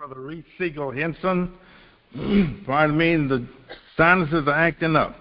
Brother Reese Siegel Henson. Pardon me, the sinuses are acting up.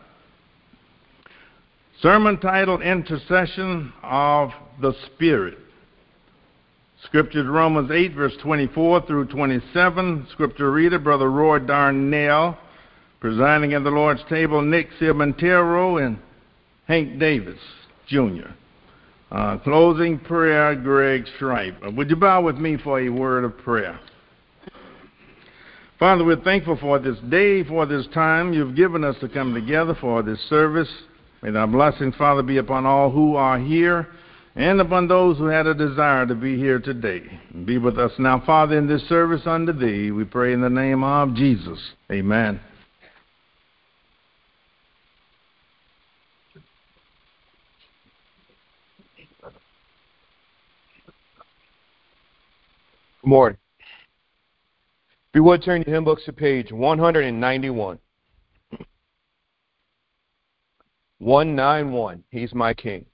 Sermon titled Intercession of the Spirit. Scripture Romans 8, verse 24 through 27. Scripture reader, Brother Roy Darnell. Presiding at the Lord's table, Nick Silventero and Hank Davis, Jr. Closing prayer, Greg Schreiber. Would you bow with me for a word of prayer? Father, we're thankful for this day, for this time you've given us to come together for this service. May thy blessings, Father, be upon all who are here and upon those who had a desire to be here today. Be with us now, Father, in this service unto thee. We pray in the name of Jesus. Amen. Good morning. If you would turn your hymn books to page 191. 191. He's my King.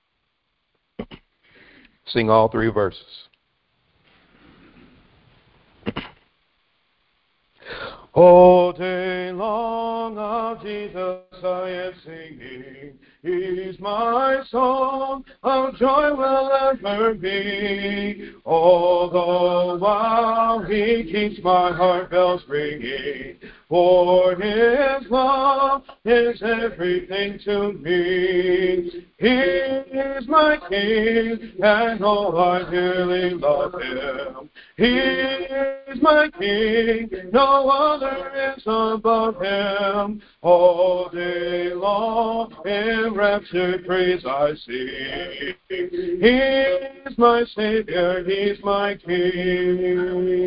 Sing all three verses. All day long of Jesus I am singing. He's my song, of joy will ever be. All the while he keeps my heart bells ringing. For his love is everything to me. He is my King, and oh, I dearly love him. He is my King, no other is above him. All day long in raptured praise I sing. He is my Savior, he's my King.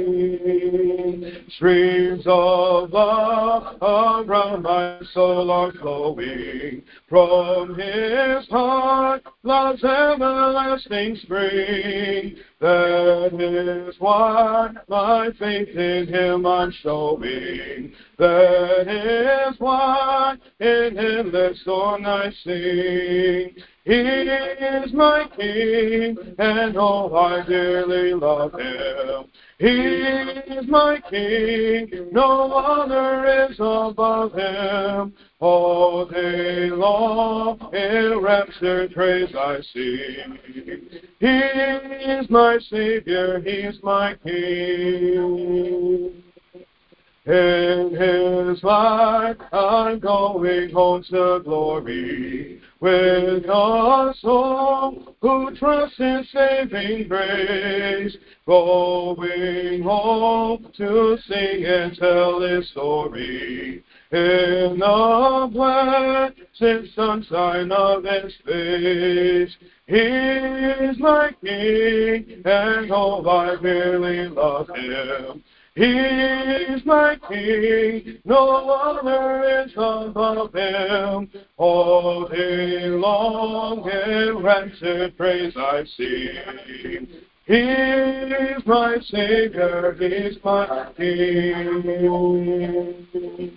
Streams of love around my soul are flowing. From his heart, love's everlasting spring. That is why my faith in him I'm showing. That is why in him this song I sing. He is my King, and oh, I dearly love him. He is my King, no other is above him. All day long in raptured praise I sing. He is my Savior, he's my King. In his light I'm going home to glory, with a soul who trusts in saving grace, going home to sing and tell his story. In the blessed sunshine of his face, he is my King, and oh, I really love him. He is my King, no other is above him. All day long in raptured praise I sing. He is my Savior, he is my King.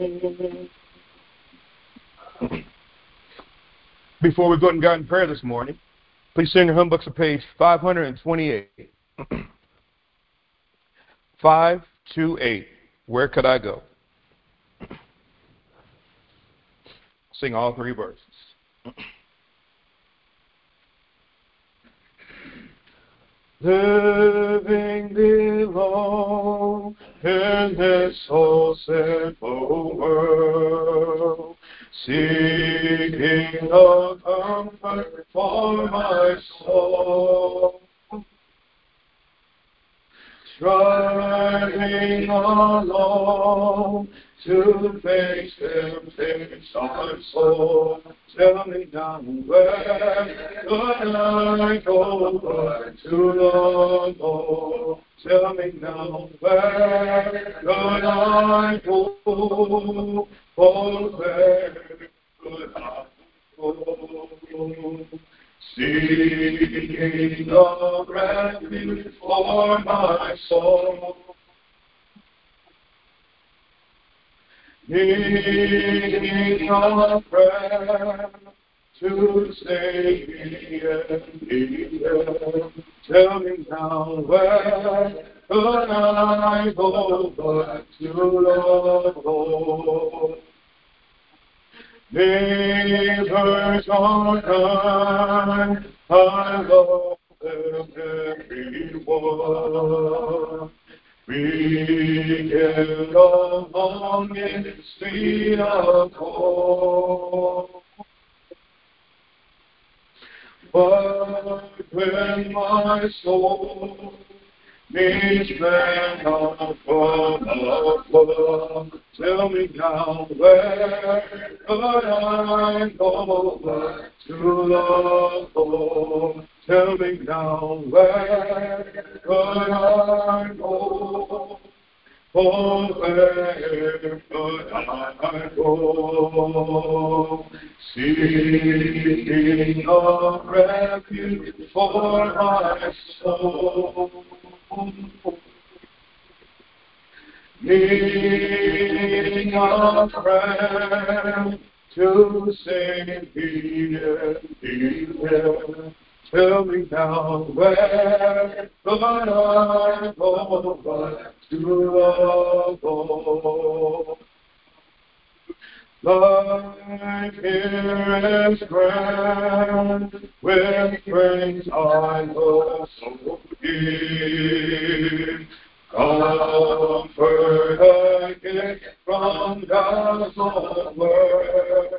Before we go and God in prayer this morning, please turn your hymn books to page 528. 528. Where could I go? Sing all three verses. Living below in this whole sinful world, seeking a comfort for my soul, striving alone to face temptation soul. Tell me now, where could I go but to the Lord? Tell me now, where could I go? Oh, where could I go? Seeking a refuge for my soul, needing a prayer to save me and heal. Tell me now, where could I go but to the Lord? Neighbors are kind, I love them everyone. We get along in street of gold. But when my soul needs men up above, tell me now, where could I go but to the Lord? Tell me now, where could I go? Oh, where could I go? Seeking a refuge for my soul. Needing a friend to save me and heal. Tell me now, where could I go but to the Lord? Life here is grand, with friends I love so dear. Comfort I get from God's own word.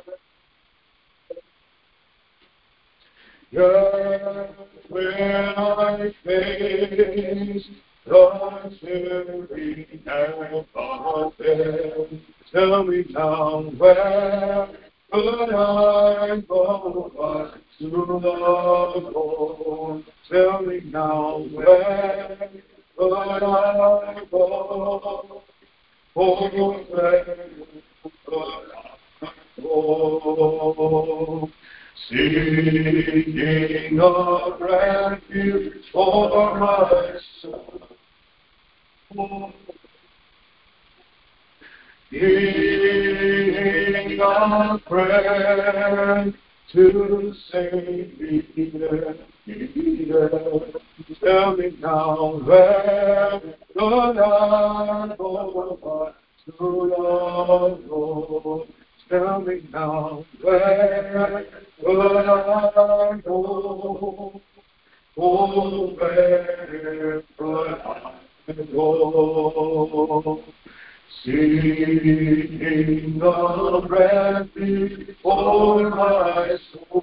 Yet when I face the tyranny of death, tell me now, where could I go but to the Lord? Tell me now, where could I go? Oh, where could I go? Seeking a refuge for my soul. Needing a friend to save me and heal. Tell me now, where could I go but to the Lord? Tell me now, where could I go? Oh, where could I go? Seeking a refuge for my soul.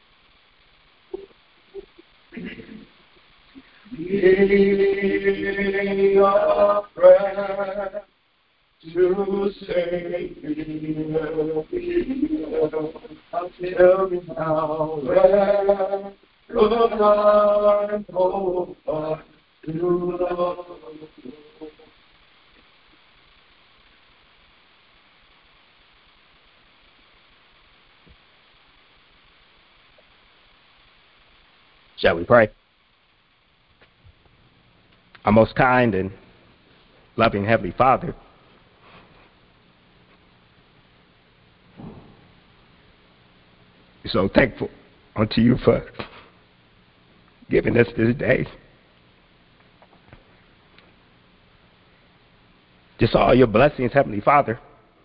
Needing a friend to save me and heal. Tell me now, where could I go but to the Lord? Shall we pray? Our most kind and loving Heavenly Father, we're so thankful unto you for giving us this day. Just all your blessings, Heavenly Father.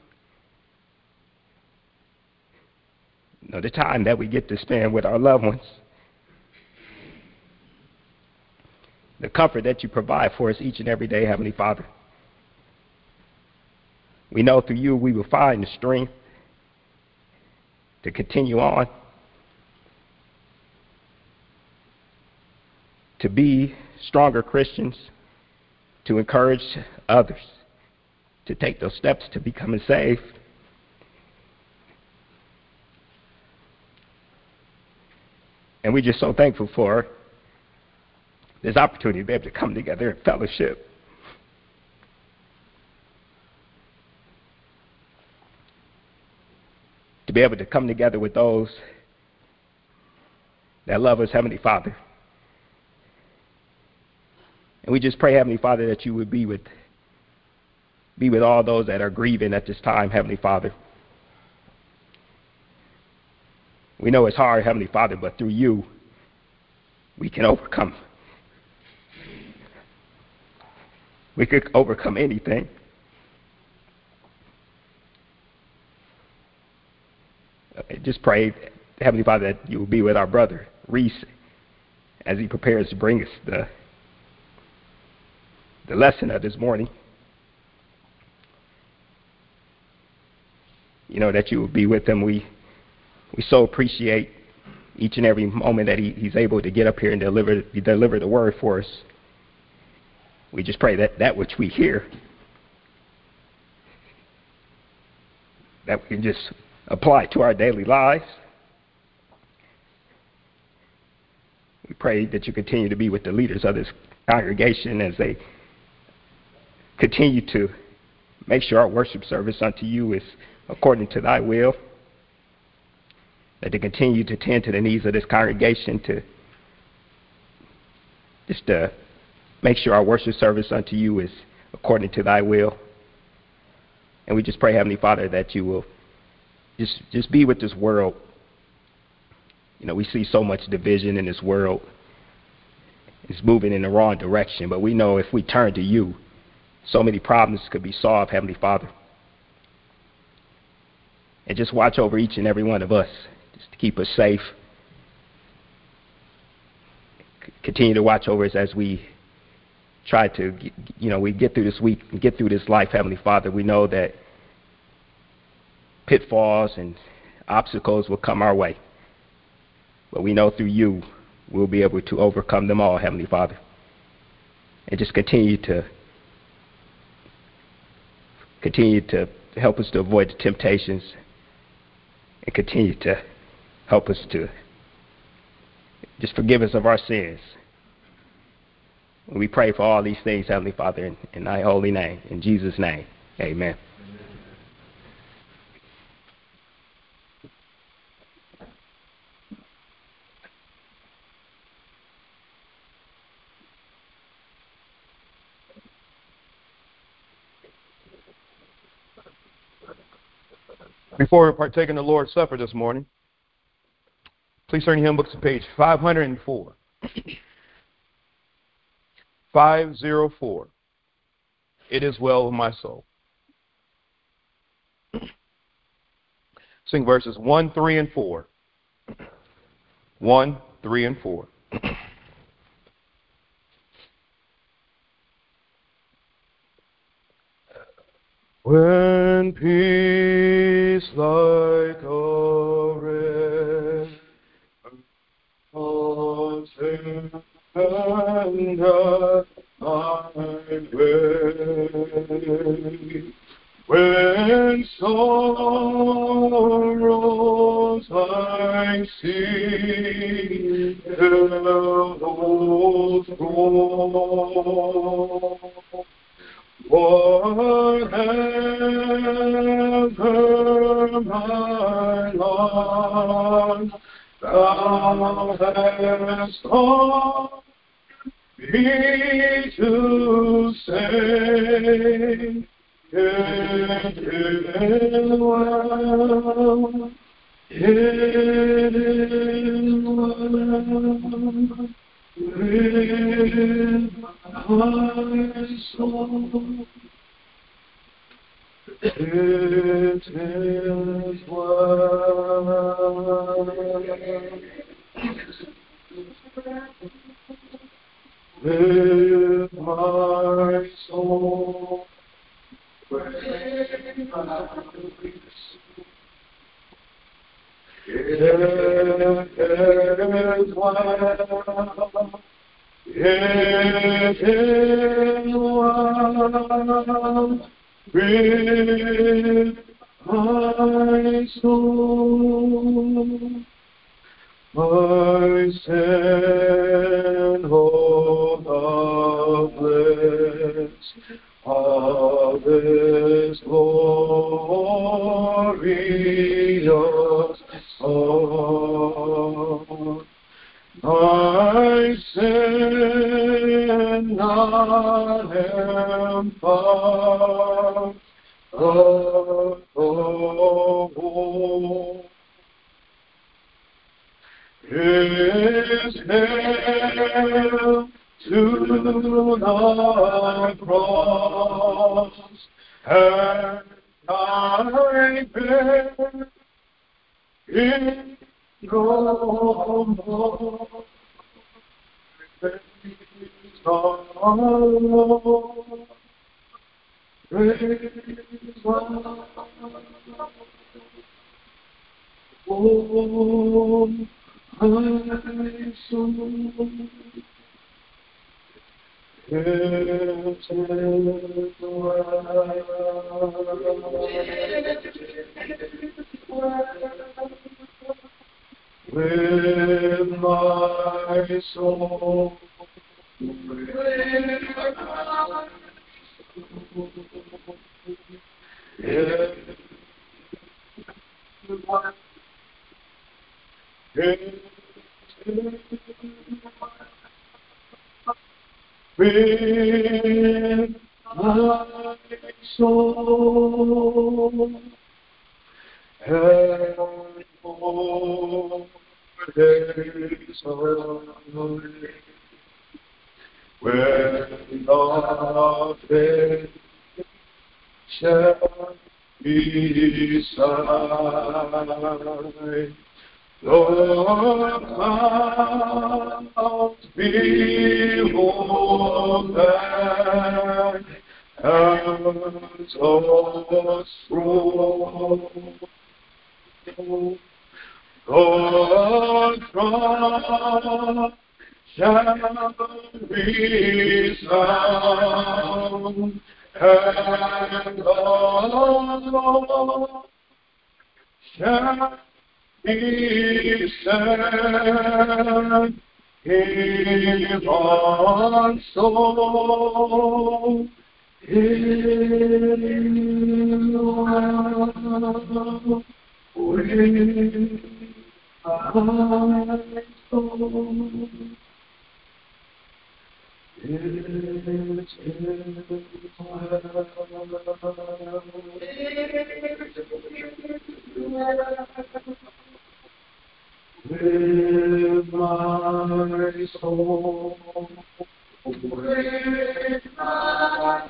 You know, the time that we get to spend with our loved ones. The comfort that you provide for us each and every day, Heavenly Father. We know through you we will find the strength to continue on, to be stronger Christians, to encourage others to take those steps to becoming saved. And we're just so thankful for this opportunity to be able to come together in fellowship. To be able to come together with those that love us, Heavenly Father. And we just pray, Heavenly Father, that you would be with all those that are grieving at this time, Heavenly Father. We know it's hard, Heavenly Father, but through you, we can overcome. We could overcome anything. Just pray, Heavenly Father, that you will be with our brother, Reese, as he prepares to bring us the lesson of this morning. You know, that you will be with him. We so appreciate each and every moment that he's able to get up here and deliver the word for us. We just pray that which we hear, that we can just apply to our daily lives. We pray that you continue to be with the leaders of this congregation as they continue to make sure our worship service unto you is according to thy will, that they continue to tend to the needs of this congregation, to make sure our worship service unto you is according to thy will. And we just pray, Heavenly Father, that you will just be with this world. You know, we see so much division in this world. It's moving in the wrong direction, but we know if we turn to you, so many problems could be solved, Heavenly Father. And just watch over each and every one of us, just to keep us safe. Continue to watch over us as we try to, we get through this week and get through this life, Heavenly Father. We know that pitfalls and obstacles will come our way. But we know through you, we'll be able to overcome them all, Heavenly Father. And just continue to help us to avoid the temptations, and continue to help us to just forgive us of our sins. We pray for all these things, Heavenly Father, in thy holy name, in Jesus' name, amen. Before we partake in the Lord's Supper this morning, please turn your hymn books to page 504. 504. It is well with my soul. Sing verses 1, 3, and 4. 1, 3, and 4. When peace like a river and my way, when sorrows I see, billows roll, whatever my lot, thou hast taught me to say, it is well, it is well with my soul. It is well with my soul. It is well. It is well with my soul. My sin, oh, of this glorious song. My sin not empire of the nailed to the cross, and I bear it no more. Praise our Lord. Praise our Lord. Oh, my soul. With my soul, with my soul, and all days only, when nothing shall be beside. Lord, clouds behold that as a scroll. Lord, cross shall be sound, and the Lord shall be sad, even so, in love with my soul. With my soul, with my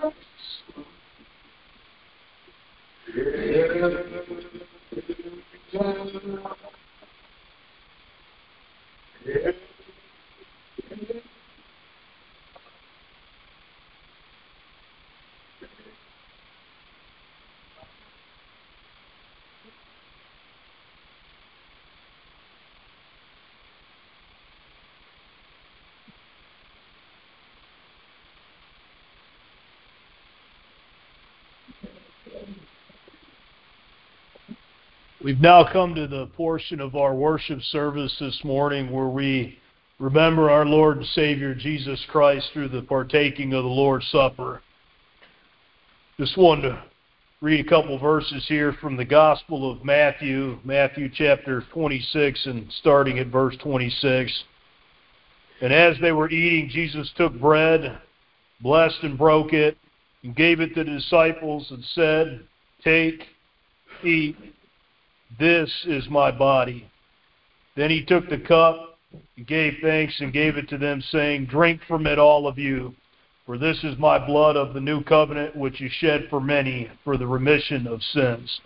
We've now come to the portion of our worship service this morning where we remember our Lord and Savior Jesus Christ through the partaking of the Lord's Supper. Just wanted to read a couple verses here from the Gospel of Matthew, Matthew chapter 26 and starting at verse 26. And as they were eating, Jesus took bread, blessed and broke it, and gave it to the disciples and said, "Take, eat. This is my body." Then he took the cup, and gave thanks, and gave it to them, saying, "Drink from it, all of you, for this is my blood of the new covenant, which is shed for many for the remission of sins."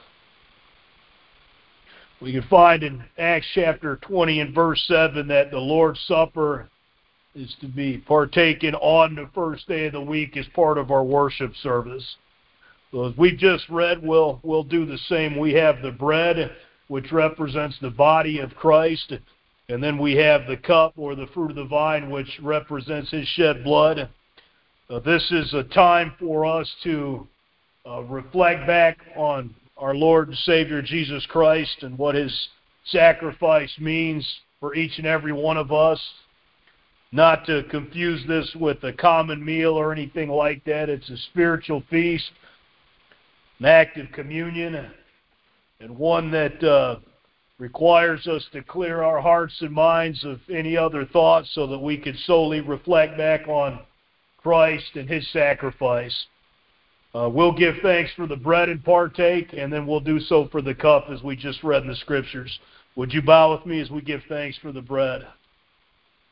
We can find in Acts chapter 20 and verse 7 that the Lord's Supper is to be partaken on the first day of the week as part of our worship service. So as we just read, we'll do the same. We have the bread, which represents the body of Christ, and then we have the cup, or the fruit of the vine, which represents His shed blood. This is a time for us to reflect back on our Lord and Savior Jesus Christ and what His sacrifice means for each and every one of us. Not to confuse this with a common meal or anything like that. It's a spiritual feast, an act of communion, and one that requires us to clear our hearts and minds of any other thoughts so that we can solely reflect back on Christ and His sacrifice. We'll give thanks for the bread and partake, and then we'll do so for the cup as we just read in the Scriptures. Would you bow with me as we give thanks for the bread?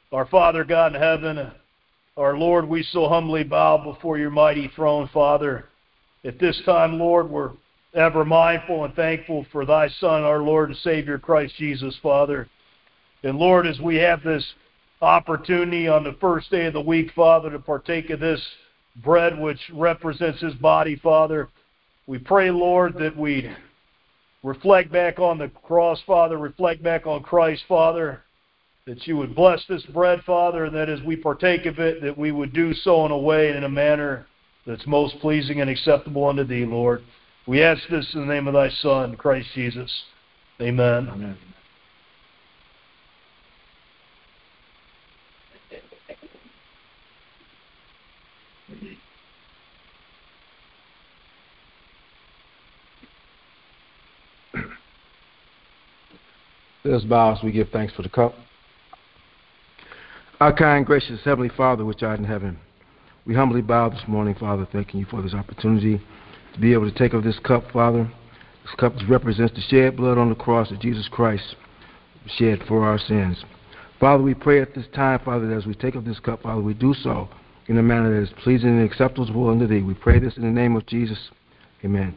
Our Father God in heaven, our Lord, we so humbly bow before your mighty throne, Father. At this time, Lord, we're ever mindful and thankful for thy Son, our Lord and Savior, Christ Jesus, Father. And Lord, as we have this opportunity on the first day of the week, Father, to partake of this bread which represents his body, Father, we pray, Lord, that we reflect back on the cross, Father, reflect back on Christ, Father, that you would bless this bread, Father, and that as we partake of it, that we would do so in a way and in a manner that's most pleasing and acceptable unto thee, Lord. We ask this in the name of thy Son, Christ Jesus. Amen. Amen. Let us bow as we give thanks for the cup. Our kind, gracious Heavenly Father, which art in heaven, we humbly bow this morning, Father, thanking you for this opportunity to be able to take of this cup, Father. This cup represents the shed blood on the cross of Jesus Christ, shed for our sins. Father, we pray at this time, Father, that as we take of this cup, Father, we do so in a manner that is pleasing and acceptable unto thee. We pray this in the name of Jesus. Amen.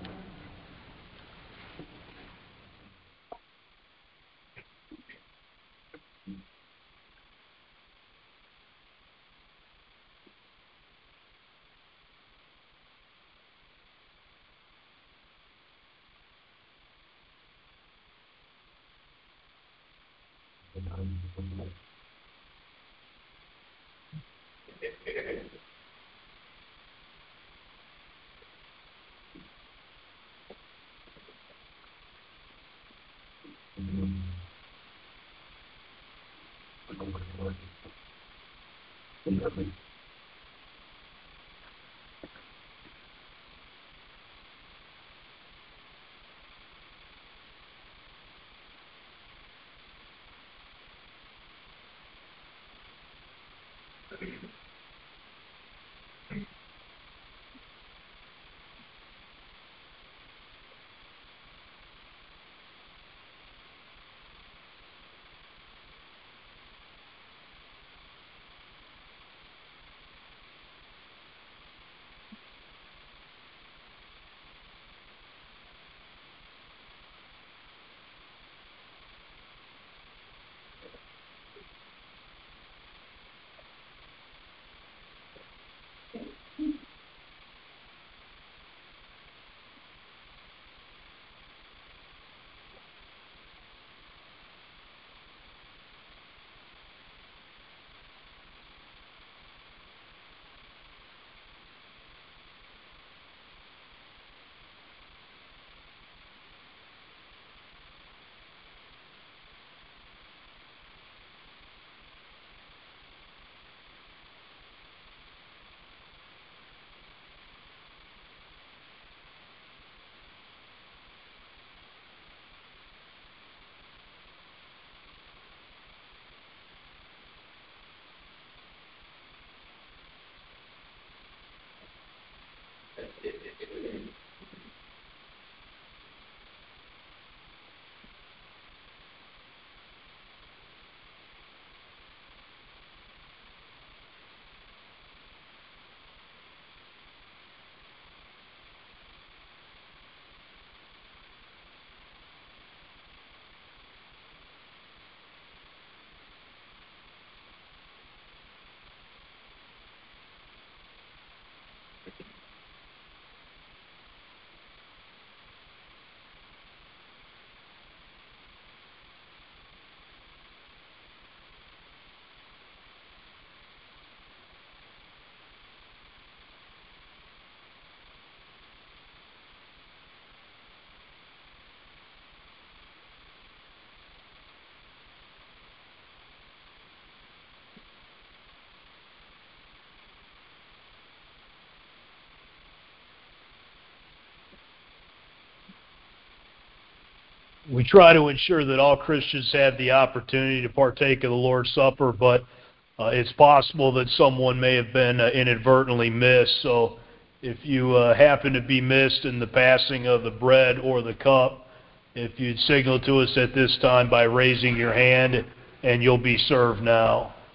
We try to ensure that all Christians have the opportunity to partake of the Lord's Supper, but it's possible that someone may have been inadvertently missed. So if you happen to be missed in the passing of the bread or the cup, if you'd signal to us at this time by raising your hand, and you'll be served now.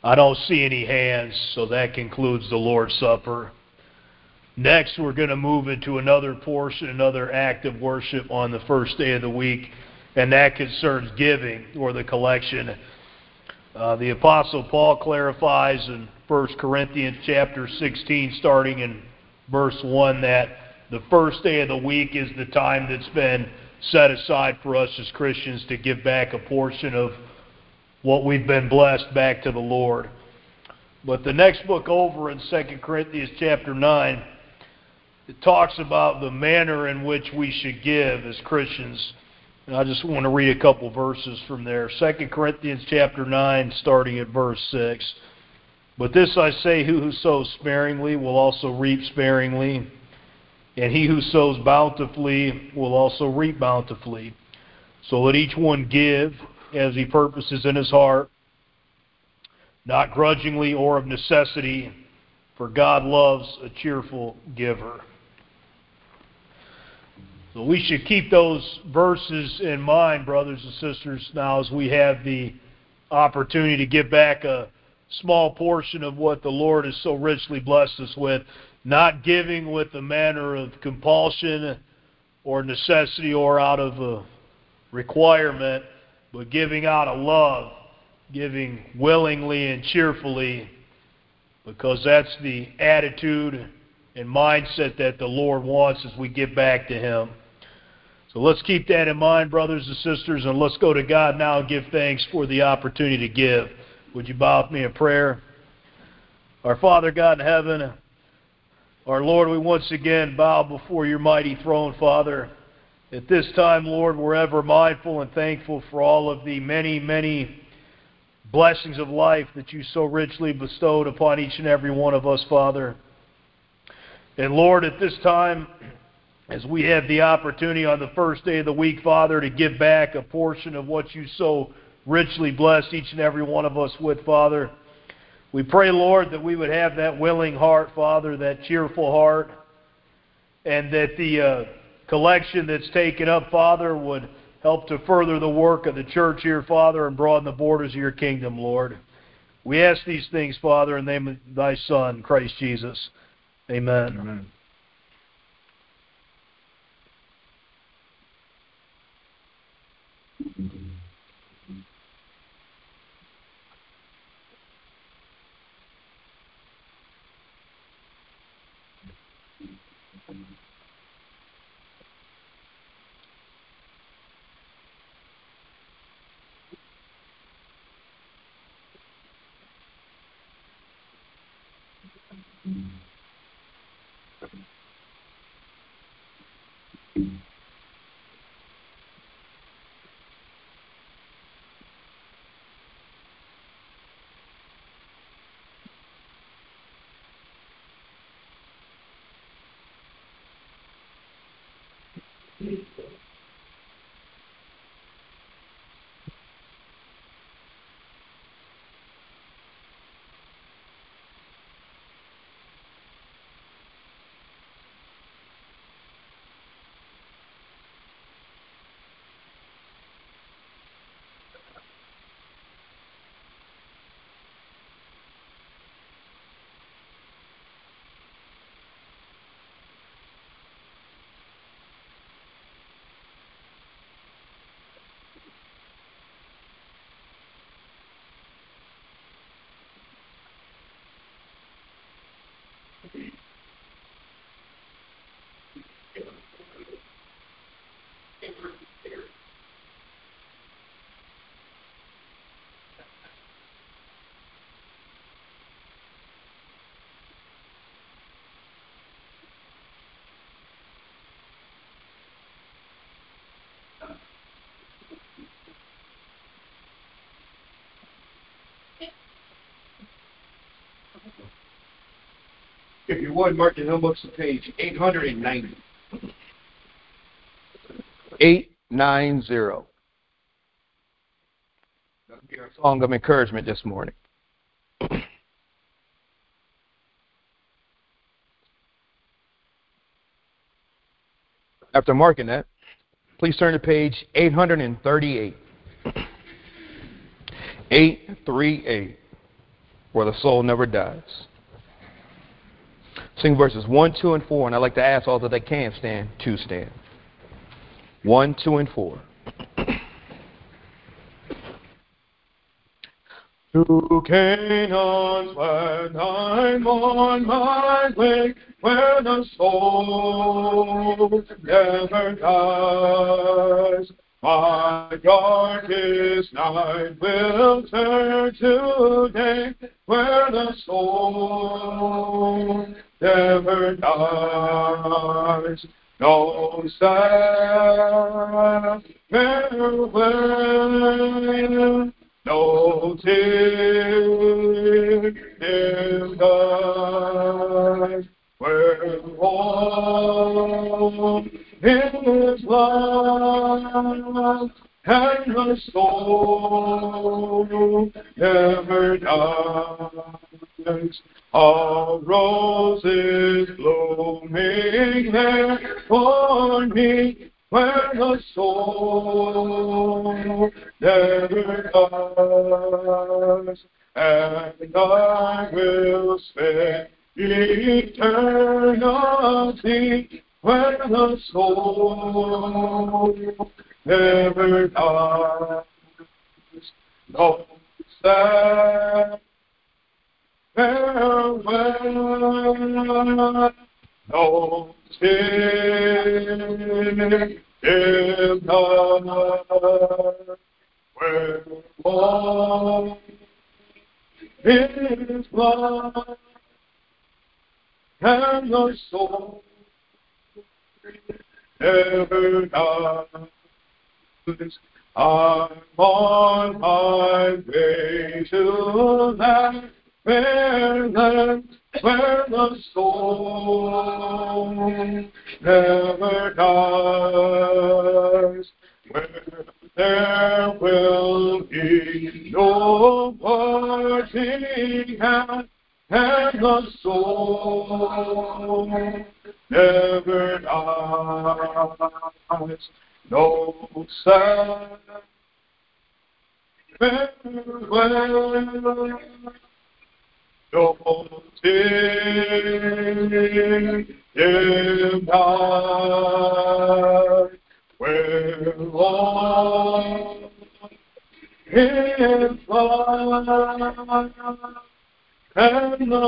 I don't see any hands, so that concludes the Lord's Supper. Next, we're going to move into another portion, another act of worship on the first day of the week, and that concerns giving, or the collection. The Apostle Paul clarifies in 1 Corinthians chapter 16, starting in verse 1, that the first day of the week is the time that's been set aside for us as Christians to give back a portion of what we've been blessed back to the Lord. But the next book over in 2 Corinthians chapter 9, it talks about the manner in which we should give as Christians. And I just want to read a couple verses from there. 2 Corinthians chapter 9, starting at verse 6. But this I say, who sows sparingly will also reap sparingly, and he who sows bountifully will also reap bountifully. So let each one give as he purposes in his heart, not grudgingly or of necessity, for God loves a cheerful giver. So we should keep those verses in mind, brothers and sisters, now as we have the opportunity to give back a small portion of what the Lord has so richly blessed us with, not giving with the manner of compulsion or necessity or out of a requirement, but giving out of love, giving willingly and cheerfully, because that's the attitude and mindset that the Lord wants as we give back to Him. So let's keep that in mind, brothers and sisters, and let's go to God now and give thanks for the opportunity to give. Would you bow with me in prayer? Our Father God in heaven, our Lord, we once again bow before your mighty throne, Father. At this time, Lord, we're ever mindful and thankful for all of the many, many blessings of life that you so richly bestowed upon each and every one of us, Father. And Lord, at this time, as we have the opportunity on the first day of the week, Father, to give back a portion of what you so richly blessed each and every one of us with, Father, we pray, Lord, that we would have that willing heart, Father, that cheerful heart, and that the collection that's taken up, Father, would help to further the work of the church here, Father, and broaden the borders of your kingdom, Lord. We ask these things, Father, in the name of thy Son, Christ Jesus. Amen. Amen. If you would, mark your hymn books to page 890. 890. That'll be our song of encouragement this morning. After marking that, please turn to page 838. 838. where the soul never dies. Sing verses 1, 2, and 4, and I'd like to ask all that can stand to stand. 1, 2, and 4. To Canaan's land I'm on my way, where the soul never dies. My darkest night will turn to day, where the soul never dies. No sad farewell, no tear in eyes, where warm is love, and the soul never dies. All roses blooming there for me, where the soul never dies, and I will spend eternity where the soul never dies. No sad farewell, no tear in night, where love is love, and the soul never dies. I'm on my way to that fair land where the soul never dies, where there will be no parting hand, and the soul never dies. No sad farewell, no tear in night, where all is light, and the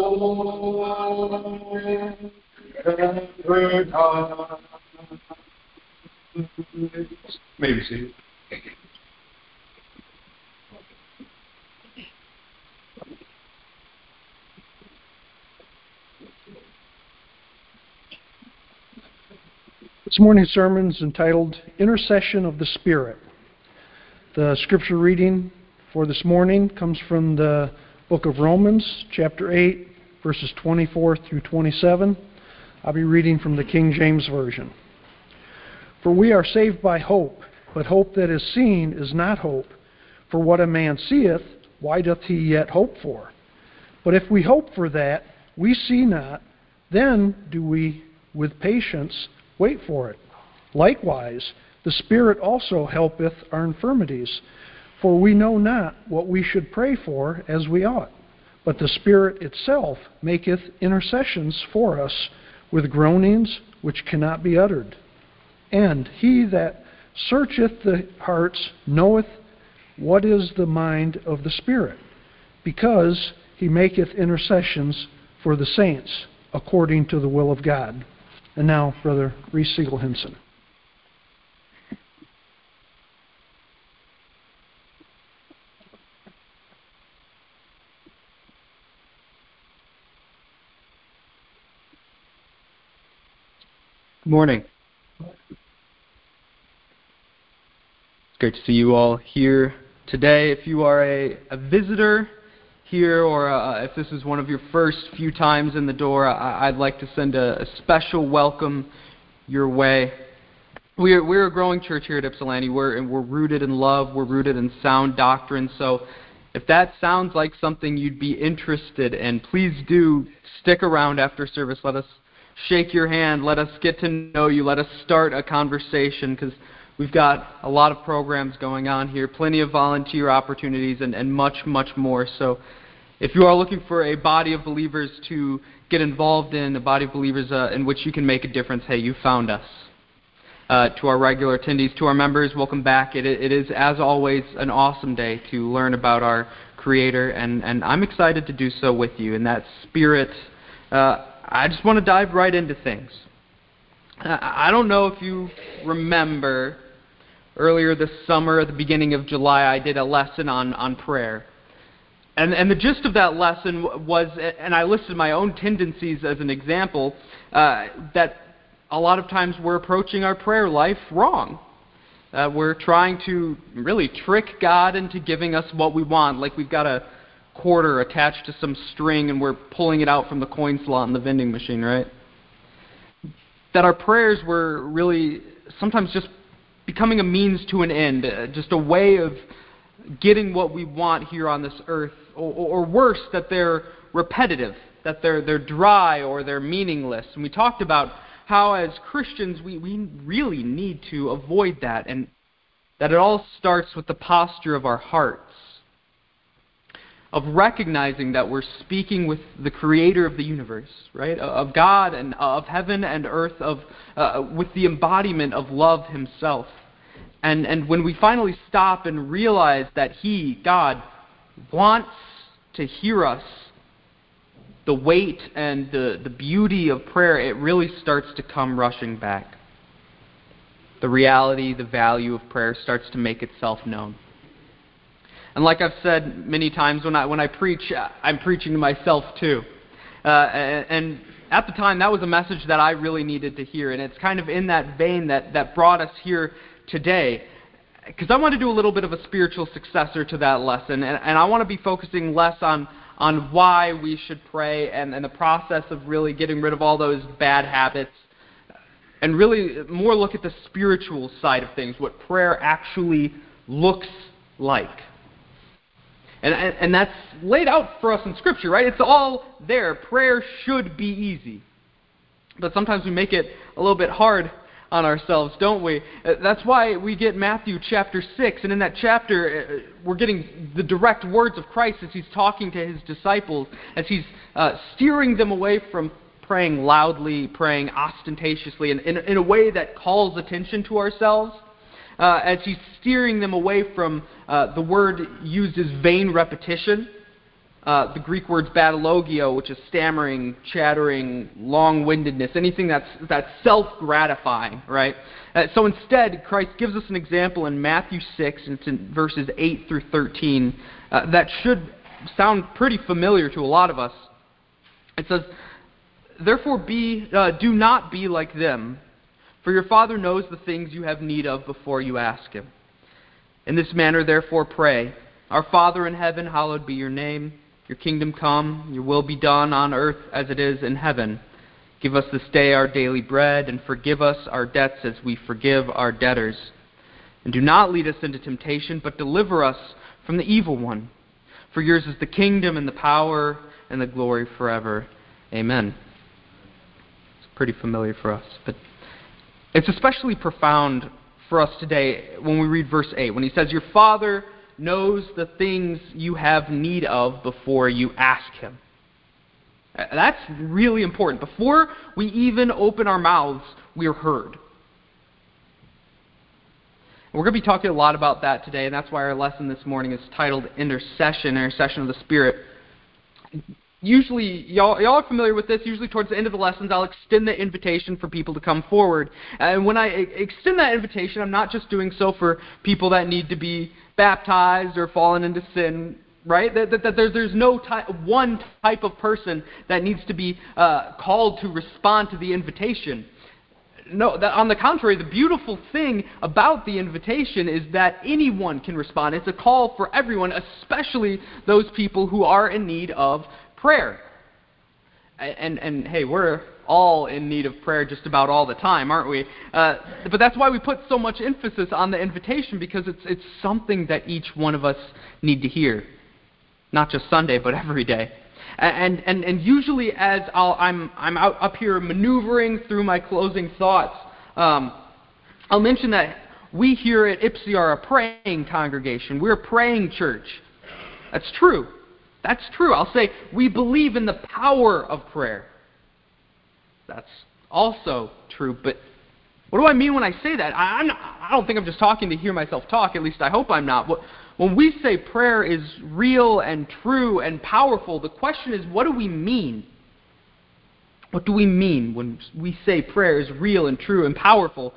soul never dies. Maybe see. This morning's sermon is entitled Intercession of the Spirit. The scripture reading for this morning comes from the book of Romans, chapter 8, verses 24 through 27. I'll be reading from the King James Version. For we are saved by hope, but hope that is seen is not hope. For what a man seeth, why doth he yet hope for? But if we hope for that we see not, then do we with patience wait for it. Likewise, the Spirit also helpeth our infirmities, for we know not what we should pray for as we ought. But the Spirit itself maketh intercessions for us with groanings which cannot be uttered. And he that searcheth the hearts knoweth what is the mind of the Spirit, because he maketh intercessions for the saints according to the will of God. And now, Brother Reese Siegel-Hinson. Good morning. It's great to see you all here today. If you are a visitor here, or if this is one of your first few times in the door, I'd like to send a special welcome your way. We're a growing church here at Ypsilanti. We're rooted in love. We're rooted in sound doctrine. So if that sounds like something you'd be interested in, please do stick around after service. Let us shake your hand. Let us get to know you. Let us start a conversation, because we've got a lot of programs going on here, plenty of volunteer opportunities, and much, much more. So If you are looking for a body of believers to get involved in, a body of believers in which you can make a difference, hey, you found us. To our regular attendees, to our members, welcome back. It is, as always, an awesome day to learn about our Creator, and I'm excited to do so with you. In that spirit, I just want to dive right into things. I don't know if you remember, earlier this summer, at the beginning of July, I did a lesson on prayer. And the gist of that lesson was, and I listed my own tendencies as an example, that a lot of times we're approaching our prayer life wrong. We're trying to really trick God into giving us what we want, like we've got a quarter attached to some string and we're pulling it out from the coin slot in the vending machine, right? That our prayers were really sometimes just becoming a means to an end, just a way of getting what we want here on this earth, or worse, that they're repetitive, that they're dry or they're meaningless. And we talked about how as Christians we really need to avoid that, and that it all starts with the posture of our hearts, of recognizing that we're speaking with the Creator of the universe, right? Of God and of heaven and earth, with the embodiment of love Himself. And when we finally stop and realize that He, God, wants to hear us, the weight and the beauty of prayer, it really starts to come rushing back. The reality, the value of prayer starts to make itself known. And like I've said many times, when I preach, I'm preaching to myself too. And at the time, that was a message that I really needed to hear. And it's kind of in that vein that brought us here today. Because I want to do a little bit of a spiritual successor to that lesson. And I want to be focusing less on why we should pray and the process of really getting rid of all those bad habits. And really more look at the spiritual side of things, what prayer actually looks like. And that's laid out for us in Scripture, right? It's all there. Prayer should be easy. But sometimes we make it a little bit hard on ourselves, don't we? That's why we get Matthew chapter 6, and in that chapter we're getting the direct words of Christ as He's talking to His disciples, as He's steering them away from praying loudly, praying ostentatiously, in a way that calls attention to ourselves, as He's steering them away from the word used as vain repetition, the Greek word's batologio, which is stammering, chattering, long-windedness, anything that's self-gratifying, right? So instead, Christ gives us an example in Matthew 6, and it's in verses 8 through 13, that should sound pretty familiar to a lot of us. It says, "Therefore do not be like them, for your Father knows the things you have need of before you ask Him. In this manner, therefore, pray, Our Father in heaven, hallowed be your name. Your kingdom come, your will be done on earth as it is in heaven. Give us this day our daily bread, and forgive us our debts as we forgive our debtors. And do not lead us into temptation, but deliver us from the evil one. For yours is the kingdom and the power and the glory forever. Amen." It's pretty familiar for us, but it's especially profound for us today when we read verse 8, when He says, "Your Father knows the things you have need of before you ask Him." That's really important. Before we even open our mouths, we're heard. We're going to be talking a lot about that today, and that's why our lesson this morning is titled Intercession of the Spirit. Usually, y'all are familiar with this. Usually towards the end of the lessons, I'll extend the invitation for people to come forward. And when I extend that invitation, I'm not just doing so for people that need to be baptized or fallen into sin, right? That there's no one type of person that needs to be called to respond to the invitation. No, on the contrary, the beautiful thing about the invitation is that anyone can respond. It's a call for everyone, especially those people who are in need of prayer. And hey, we're all in need of prayer just about all the time, aren't we? But that's why we put so much emphasis on the invitation, because it's something that each one of us need to hear. Not just Sunday, but every day. And usually as I'm out up here maneuvering through my closing thoughts, I'll mention that we here at Ipsy are a praying congregation. We're a praying church. That's true. That's true. I'll say we believe in the power of prayer. That's also true. But what do I mean when I say that? I don't think I'm just talking to hear myself talk. At least I hope I'm not. When we say prayer is real and true and powerful, the question is, what do we mean? What do we mean when we say prayer is real and true and powerful?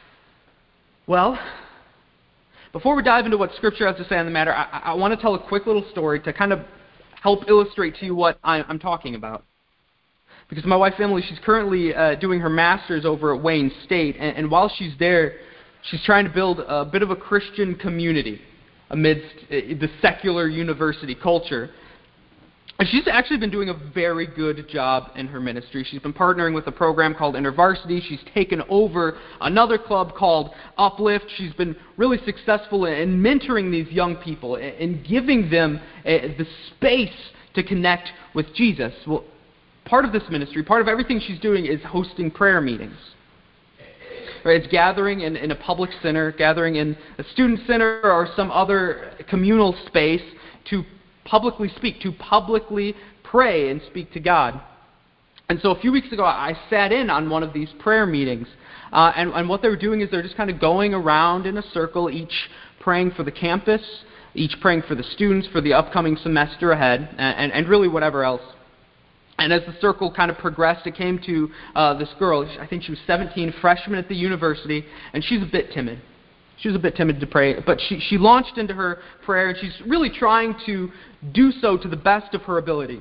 Well, before we dive into what Scripture has to say on the matter, I want to tell a quick little story to kind of help illustrate to you what I'm talking about. Because my wife Emily, she's currently doing her master's over at Wayne State, and while she's there, she's trying to build a bit of a Christian community amidst the secular university culture. And she's actually been doing a very good job in her ministry. She's been partnering with a program called InterVarsity. She's taken over another club called Uplift. She's been really successful in mentoring these young people and giving them the space to connect with Jesus. Well, part of this ministry, part of everything she's doing is hosting prayer meetings. Right? It's gathering in a public center, gathering in a student center or some other communal space to publicly speak, to publicly pray and speak to God. And so a few weeks ago, I sat in on one of these prayer meetings. And what they were doing is they're just kind of going around in a circle, each praying for the campus, each praying for the students for the upcoming semester ahead, and really whatever else. And as the circle kind of progressed, it came to this girl. I think she was 17, freshman at the university, and she's a bit timid. She was a bit timid to pray, but she launched into her prayer, and she's really trying to do so to the best of her ability.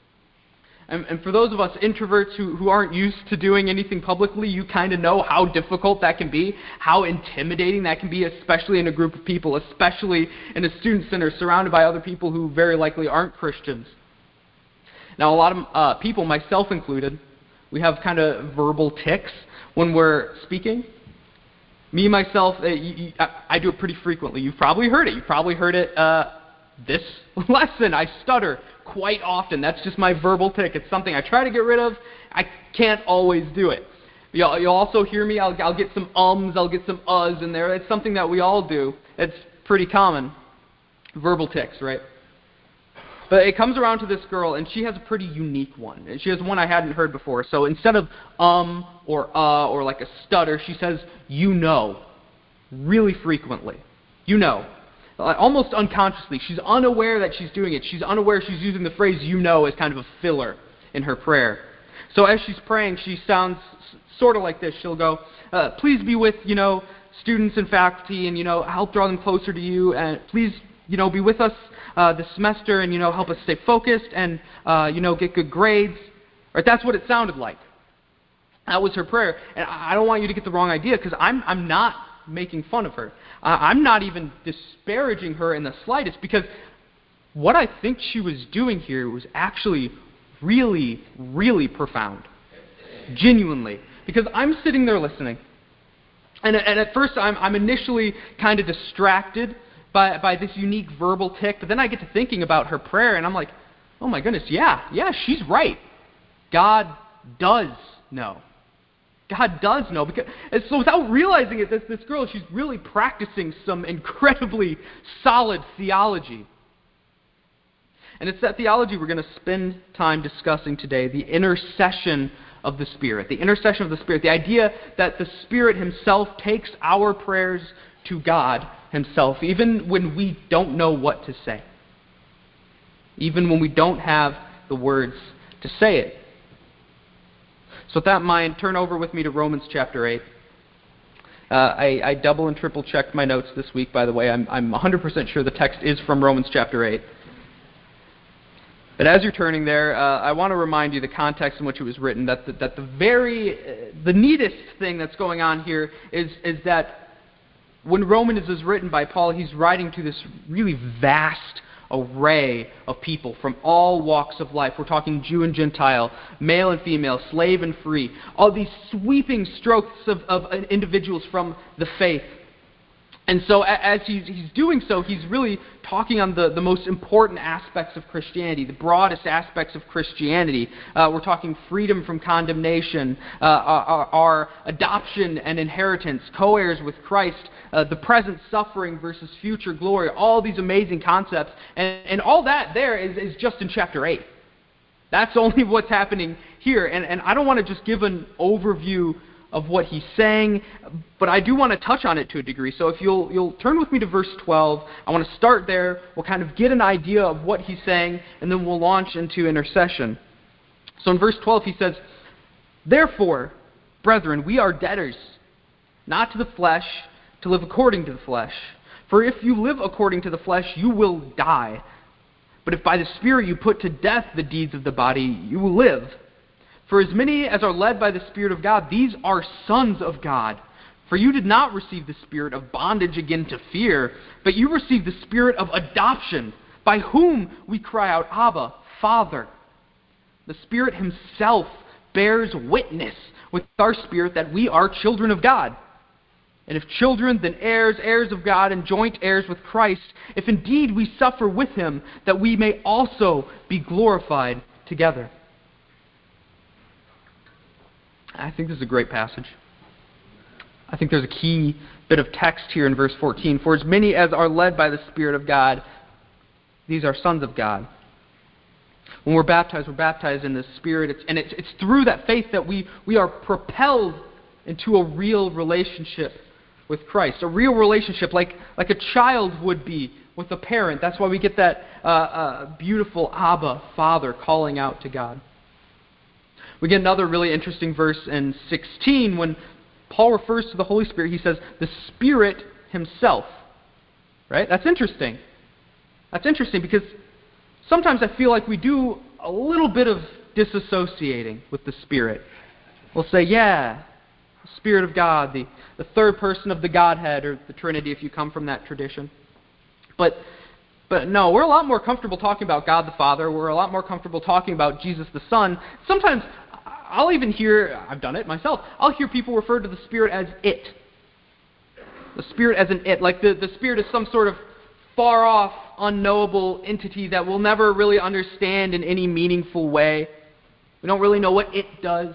And for those of us introverts who aren't used to doing anything publicly, you kind of know how difficult that can be, how intimidating that can be, especially in a group of people, especially in a student center surrounded by other people who very likely aren't Christians. Now, a lot of people, myself included, we have kind of verbal tics when we're speaking. Me, myself, I do it pretty frequently. You've probably heard it. You've probably heard it this lesson. I stutter quite often. That's just my verbal tic. It's something I try to get rid of. I can't always do it. You'll also hear me. I'll get some ums. I'll get some uhs in there. It's something that we all do. It's pretty common. Verbal tics, right? But it comes around to this girl, and she has a pretty unique one. She has one I hadn't heard before. So instead of or like a stutter, she says, you know, really frequently. You know. Almost unconsciously. She's unaware that she's doing it. She's unaware she's using the phrase you know as kind of a filler in her prayer. So as she's praying, she sounds sort of like this. She'll go, please be with, students and faculty and, help draw them closer to you. And please, be with us this semester and, help us stay focused and, get good grades. Right? That's what it sounded like. That was her prayer. And I don't want you to get the wrong idea because I'm not making fun of her. I'm not even disparaging her in the slightest because what I think she was doing here was actually really, really profound. Genuinely. Because I'm sitting there listening. And at first I'm initially kind of distracted by this unique verbal tic, but then I get to thinking about her prayer and I'm like, oh my goodness, yeah, she's right. God does know. God does know. And so without realizing it, this girl, she's really practicing some incredibly solid theology. And it's that theology we're going to spend time discussing today, the intercession of the Spirit. The intercession of the Spirit. The idea that the Spirit Himself takes our prayers to God Himself, even when we don't know what to say. Even when we don't have the words to say it. So with that in mind, turn over with me to Romans chapter 8. I double and triple checked my notes this week, by the way. I'm 100% sure the text is from Romans chapter 8. But as you're turning there, I want to remind you the context in which it was written, that the neatest thing that's going on here is that when Romans is written by Paul, he's writing to this really vast array of people from all walks of life. We're talking Jew and Gentile, male and female, slave and free. All these sweeping strokes of individuals from the faith. And so as he's doing so, he's really talking on the most important aspects of Christianity, the broadest aspects of Christianity. We're talking freedom from condemnation, our adoption and inheritance, co-heirs with Christ, the present suffering versus future glory, all these amazing concepts. And all that there is just in chapter 8. That's only what's happening here. And I don't want to just give an overview of what he's saying, but I do want to touch on it to a degree. So if you'll turn with me to verse 12, I want to start there. We'll kind of get an idea of what he's saying, and then we'll launch into intercession. So in verse 12 he says, "Therefore, brethren, we are debtors, not to the flesh, to live according to the flesh. For if you live according to the flesh, you will die. But if by the Spirit you put to death the deeds of the body, you will live. For as many as are led by the Spirit of God, these are sons of God. For you did not receive the spirit of bondage again to fear, but you received the spirit of adoption, by whom we cry out, Abba, Father. The Spirit himself bears witness with our spirit that we are children of God. And if children, then heirs, heirs of God, and joint heirs with Christ, if indeed we suffer with him, that we may also be glorified together." I think this is a great passage. I think there's a key bit of text here in verse 14. "For as many as are led by the Spirit of God, these are sons of God." When we're baptized in the Spirit, it's through that faith that we are propelled into a real relationship with Christ. A real relationship like a child would be with a parent. That's why we get that beautiful Abba, Father, calling out to God. We get another really interesting verse in 16 when Paul refers to the Holy Spirit. He says, the Spirit himself. Right? That's interesting. That's interesting because sometimes I feel like we do a little bit of disassociating with the Spirit. We'll say, yeah, the Spirit of God, the third person of the Godhead, or the Trinity if you come from that tradition. But no, we're a lot more comfortable talking about God the Father. We're a lot more comfortable talking about Jesus the Son. Sometimes I'll even hear, I've done it myself, I'll hear people refer to the Spirit as it. The Spirit as an it, like the Spirit is some sort of far-off, unknowable entity that we'll never really understand in any meaningful way. We don't really know what it does.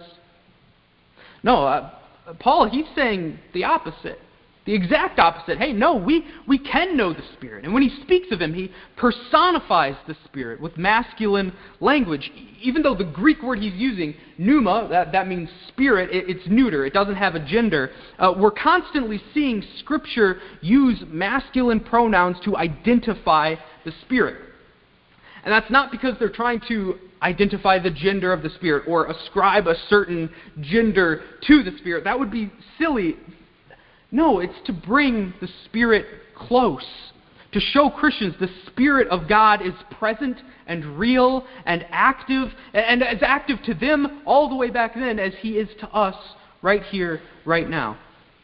No, Paul, he's saying the opposite. The exact opposite. Hey, no, we can know the Spirit. And when he speaks of him, he personifies the Spirit with masculine language. Even though the Greek word he's using, pneuma, that means spirit, it's neuter. It doesn't have a gender. We're constantly seeing Scripture use masculine pronouns to identify the Spirit. And that's not because they're trying to identify the gender of the Spirit or ascribe a certain gender to the Spirit. That would be silly. No, it's to bring the Spirit close, to show Christians the Spirit of God is present and real and active, and as active to them all the way back then as he is to us right here, right now.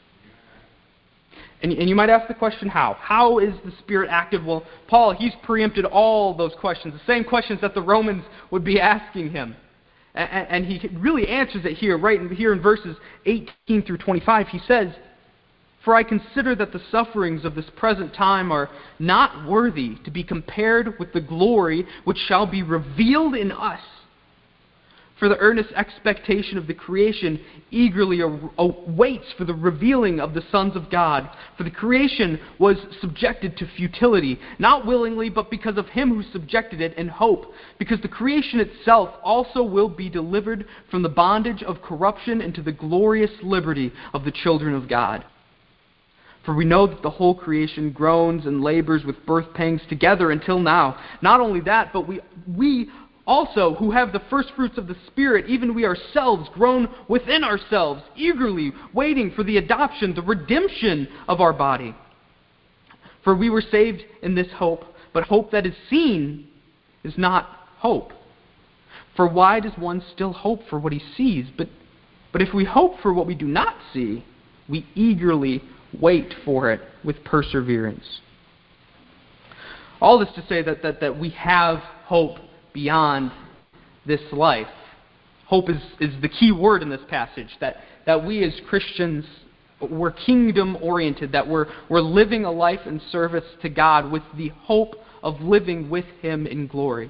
And you might ask the question, how? How is the Spirit active? Well, Paul, he's preempted all those questions, the same questions that the Romans would be asking him. And he really answers it here, right here in verses 18 through 25. He says, "For I consider that the sufferings of this present time are not worthy to be compared with the glory which shall be revealed in us. For the earnest expectation of the creation eagerly awaits for the revealing of the sons of God. For the creation was subjected to futility, not willingly, but because of him who subjected it in hope. Because the creation itself also will be delivered from the bondage of corruption into the glorious liberty of the children of God. For we know that the whole creation groans and labors with birth pangs together until now. Not only that, but we also, who have the first fruits of the Spirit, even we ourselves groan within ourselves, eagerly waiting for the adoption, the redemption of our body. For we were saved in this hope, but hope that is seen is not hope. For why does one still hope for what he sees? But if we hope for what we do not see, we eagerly wait for it with perseverance." All this to say that we have hope beyond this life. Hope is the key word in this passage, that we as Christians, we're kingdom-oriented, that we're living a life in service to God with the hope of living with Him in glory.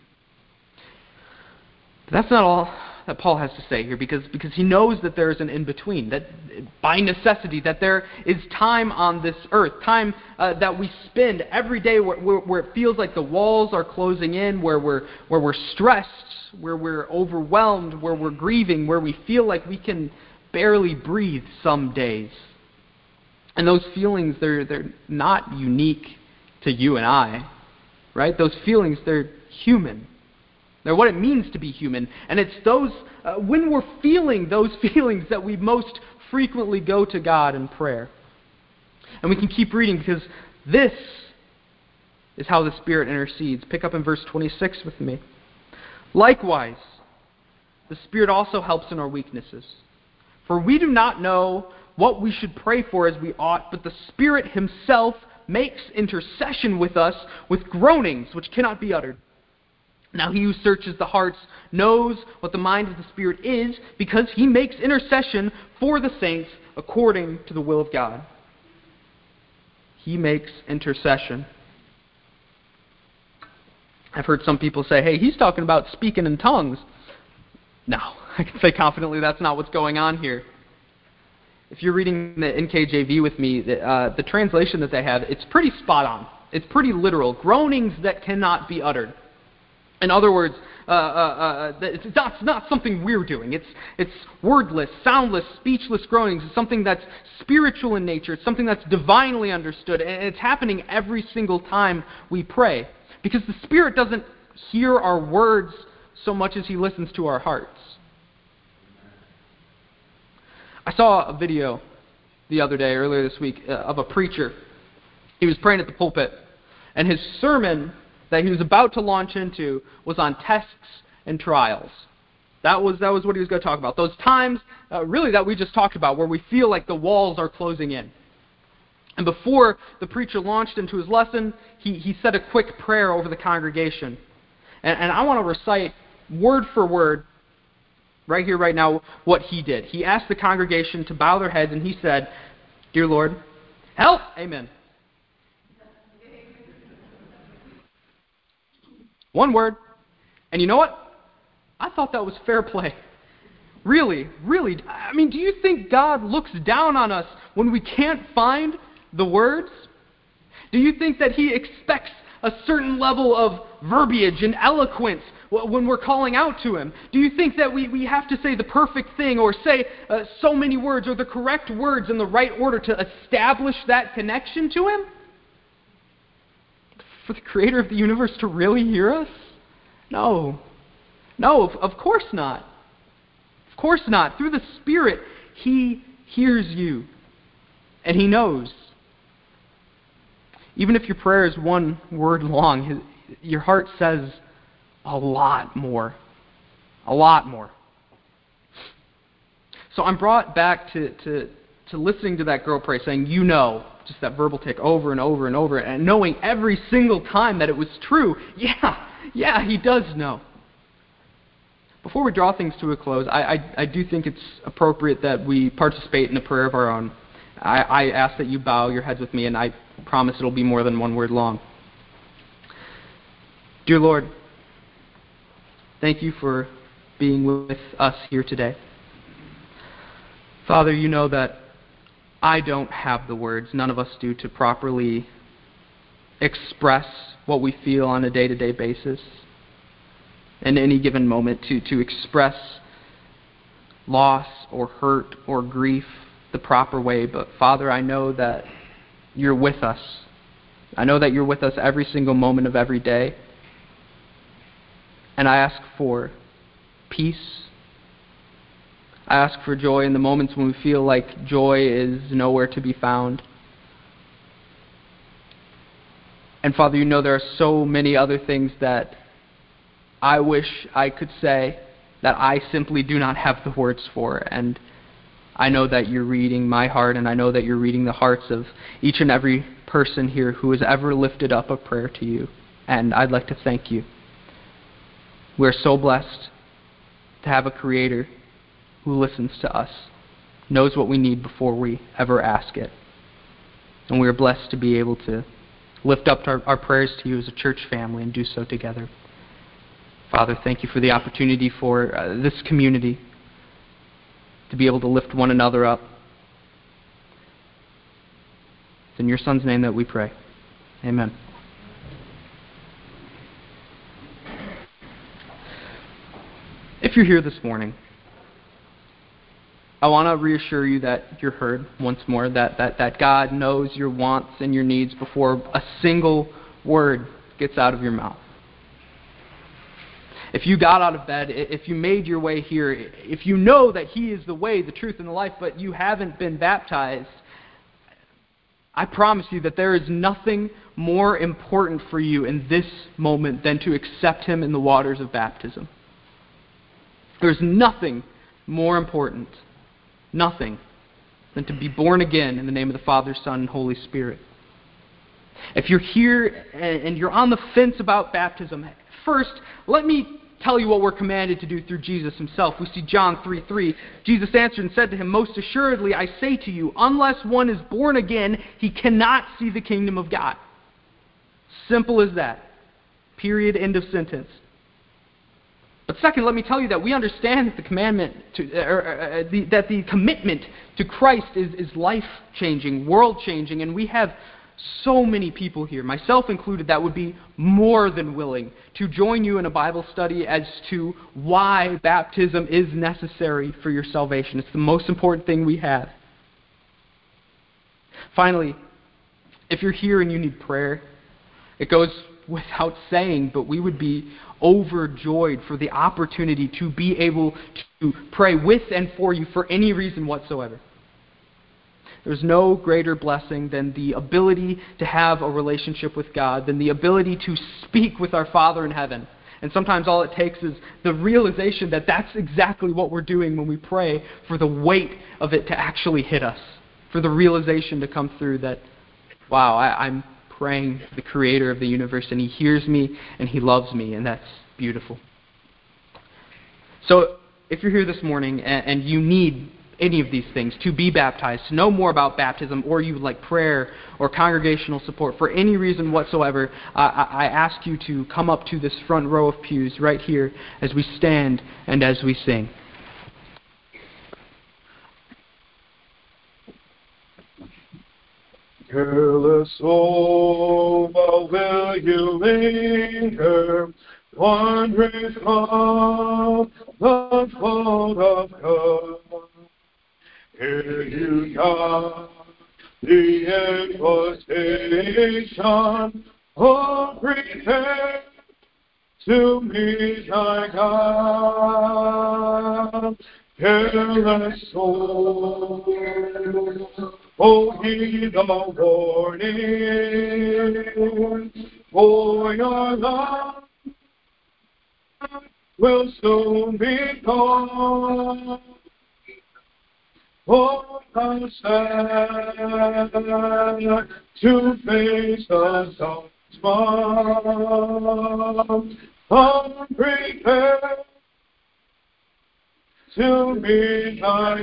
But that's not all that Paul has to say here, because he knows that there is an in-between, that by necessity, that there is time on this earth, time that we spend every day where it feels like the walls are closing in, where we're stressed, where we're overwhelmed, where we're grieving, where we feel like we can barely breathe some days. And those feelings, they're not unique to you and I, right? Those feelings, they're human. They're what it means to be human. And it's those, when we're feeling those feelings, that we most frequently go to God in prayer. And we can keep reading, because this is how the Spirit intercedes. Pick up in verse 26 with me. Likewise, the Spirit also helps in our weaknesses. For we do not know what we should pray for as we ought, but the Spirit Himself makes intercession with us with groanings which cannot be uttered. Now He who searches the hearts knows what the mind of the Spirit is, because He makes intercession for the saints according to the will of God. He makes intercession. I've heard some people say, hey, he's talking about speaking in tongues. No, I can say confidently that's not what's going on here. If you're reading the NKJV with me, the translation that they have, it's pretty spot on. It's pretty literal. Groanings that cannot be uttered. In other words, it's not something we're doing. It's wordless, soundless, speechless groanings. It's something that's spiritual in nature. It's something that's divinely understood. And it's happening every single time we pray. Because the Spirit doesn't hear our words so much as He listens to our hearts. I saw a video the other day, earlier this week, of a preacher. He was praying at the pulpit. And his sermon that he was about to launch into was on tests and trials. That was what he was going to talk about. Those times, really, that we just talked about, where we feel like the walls are closing in. And before the preacher launched into his lesson, he said a quick prayer over the congregation. And I want to recite word for word, right here, right now, what he did. He asked the congregation to bow their heads, and he said, "Dear Lord, help!" Amen. One word. And you know what? I thought that was fair play. Really. I mean, do you think God looks down on us when we can't find the words? Do you think that He expects a certain level of verbiage and eloquence when we're calling out to Him? Do you think that we have to say the perfect thing, or say so many words, or the correct words in the right order to establish that connection to Him? For the Creator of the universe to really hear us? No, of course not. Of course not. Through the Spirit, He hears you, and He knows. Even if your prayer is one word long, your heart says a lot more. A lot more. So I'm brought back to listening to that girl pray, saying, "You know," just that verbal tick over and over and over, and knowing every single time that it was true. Yeah, He does know. Before we draw things to a close, I do think it's appropriate that we participate in a prayer of our own. I ask that you bow your heads with me, and I promise it'll be more than one word long. Dear Lord, thank You for being with us here today. Father, You know that I don't have the words, none of us do, to properly express what we feel on a day-to-day basis. In any given moment, to express loss or hurt or grief the proper way. But Father, I know that You're with us. I know that You're with us every single moment of every day. And I ask for peace. I ask for joy in the moments when we feel like joy is nowhere to be found. And Father, You know there are so many other things that I wish I could say that I simply do not have the words for. And I know that You're reading my heart, and I know that You're reading the hearts of each and every person here who has ever lifted up a prayer to You. And I'd like to thank You. We're so blessed to have a Creator who listens to us. knows what we need before we ever ask it. And we are blessed to be able to lift up our prayers to you as a church family and do so together. Father, thank you for the opportunity for this community to be able to lift one another up. It's in your Son's name that we pray. Amen. If you're here this morning, I want to reassure you that you're heard once more, that God knows your wants and your needs before a single word gets out of your mouth. If you got out of bed, if you made your way here, if you know that He is the way, the truth, and the life, but you haven't been baptized, I promise you that there is nothing more important for you in this moment than to accept Him in the waters of baptism. There's nothing more important, nothing, than to be born again in the name of the Father, Son, and Holy Spirit. If you're here and you're on the fence about baptism, first, let me tell you what we're commanded to do through Jesus Himself. We see John 3:3. Jesus answered and said to him, "Most assuredly I say to you, unless one is born again, he cannot see the kingdom of God." Simple as that. Period. End of sentence. But second, let me tell you that we understand that the commandment that the commitment to Christ is life-changing, world-changing, and we have so many people here, myself included, that would be more than willing to join you in a Bible study as to why baptism is necessary for your salvation. It's the most important thing we have. Finally, if you're here and you need prayer, it goes without saying, but we would be overjoyed for the opportunity to be able to pray with and for you for any reason whatsoever. There's no greater blessing than the ability to have a relationship with God, than the ability to speak with our Father in heaven. And sometimes all it takes is the realization that that's exactly what we're doing when we pray, for the weight of it to actually hit us, for the realization to come through that, wow, I'm praying to the Creator of the universe, and He hears me, and He loves me, and that's beautiful. So, if you're here this morning and you need any of these things, to be baptized, to know more about baptism, or you would like prayer or congregational support for any reason whatsoever, I ask you to come up to this front row of pews right here as we stand and as we sing. Careless soul, while will you linger, wandering from the fold of God? Hear you not the invitation, oh, prepare to meet thy God. Careless soul, oh, heed the warning, for your love will soon be gone. Oh, how sad to face the sun's mark, unprepared to meet thy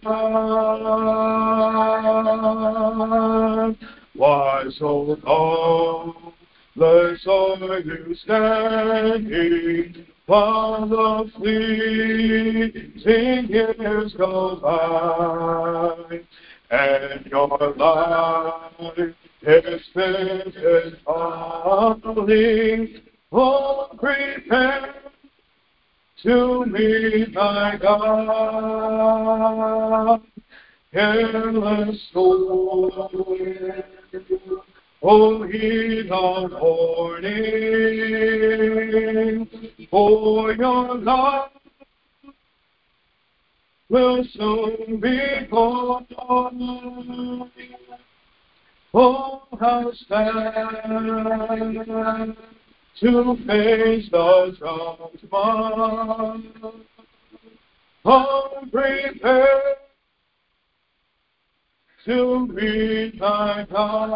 God. Why so lowless are you standing, while the fleeting years go by, and your life is spent in folly? Oh, prepare to meet thy God. Careless soul, oh, heed the warning, for your love will soon be gone. Oh, how sad to face the sun's mark, unprepared to meet thy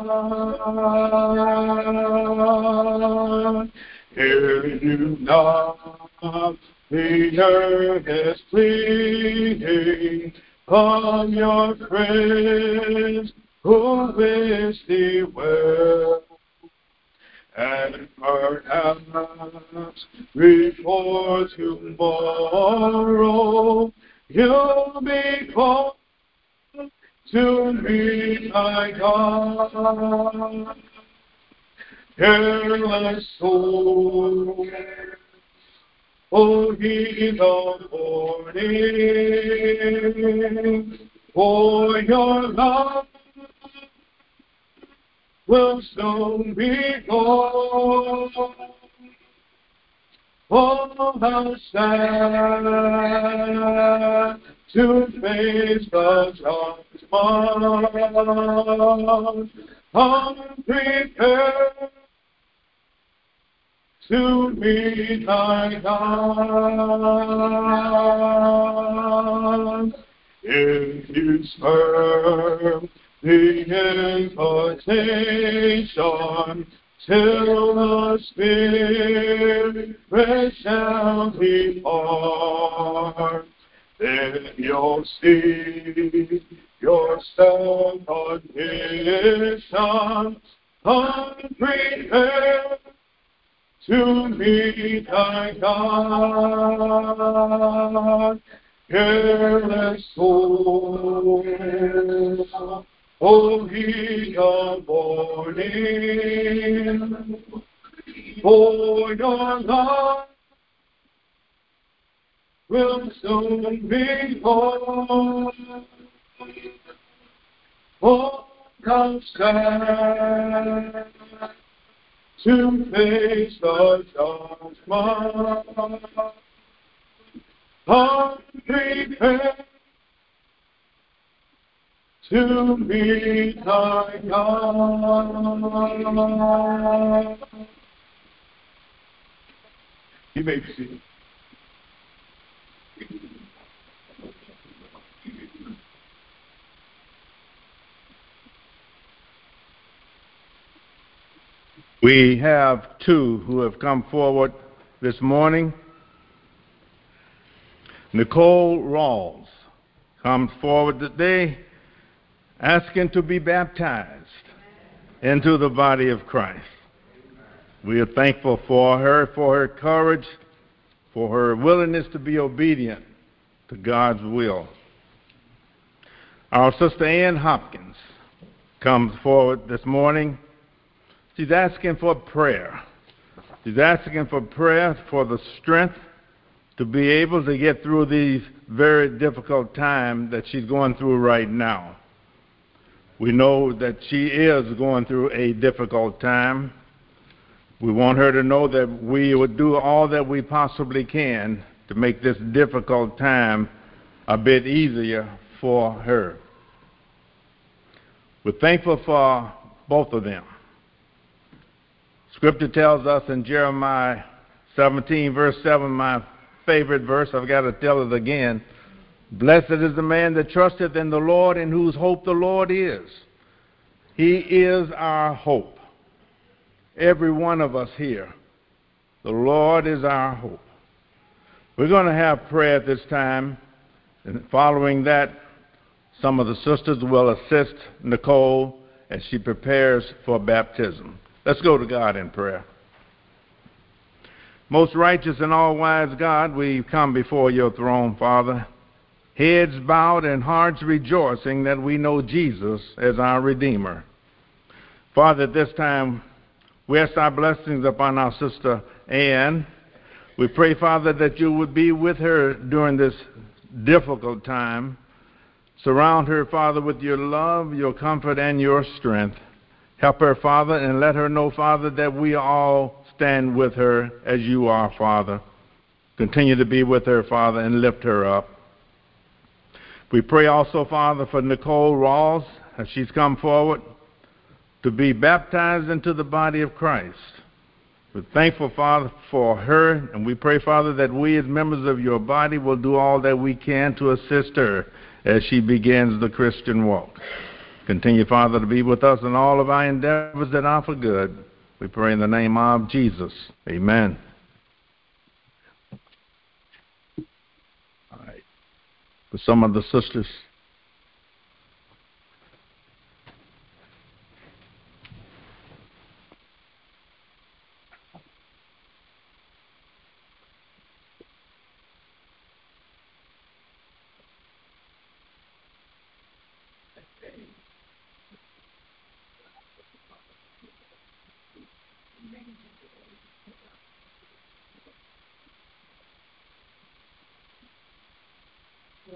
God. Hear you not the earth is pleading, of your friends who wish thee well, and perhaps before tomorrow you'll be called to meet thy God. Careless soul, oh, heed the warning, for your love will soon be gone. Oh, how sad to face the judgment, unprepared to meet thy God. If you spurn the invitation till the Spirit shall depart, then you'll see yourself condition unprepared to meet thy God. Careless soul, oh, heed the warning, for your love will soon be gone. Oh, how sad to face the judgment, unprepared to meet thy God. You may be seated. We have two who have come forward this morning. Nicole Rawls comes forward today asking to be baptized into the body of Christ. We are thankful for her courage, for her willingness to be obedient to God's will. Our sister Ann Hopkins comes forward this morning. She's asking for prayer. She's asking for prayer for the strength to be able to get through these very difficult times that she's going through right now. We know that she is going through a difficult time. We want her to know that we would do all that we possibly can to make this difficult time a bit easier for her. We're thankful for both of them. Scripture tells us in Jeremiah 17, verse 7, my favorite verse, I've got to tell it again. Blessed is the man that trusteth in the Lord, in whose hope the Lord is. He is our hope. Every one of us here. The Lord is our hope. We're going to have prayer at this time, and following that, some of the sisters will assist Nicole as she prepares for baptism. Let's go to God in prayer. Most righteous and all-wise God, we come before your throne, Father, heads bowed and hearts rejoicing that we know Jesus as our Redeemer. Father, at this time, we ask our blessings upon our sister Ann. We pray, Father, that you would be with her during this difficult time. Surround her, Father, with your love, your comfort, and your strength. Help her, Father, and let her know, Father, that we all stand with her as you are, Father. Continue to be with her, Father, and lift her up. We pray also, Father, for Nicole Rawls, as she's come forward to be baptized into the body of Christ. We're thankful, Father, for her, and we pray, Father, that we as members of your body will do all that we can to assist her as she begins the Christian walk. Continue, Father, to be with us in all of our endeavors that are for good. We pray in the name of Jesus. Amen. All right. For some of the sisters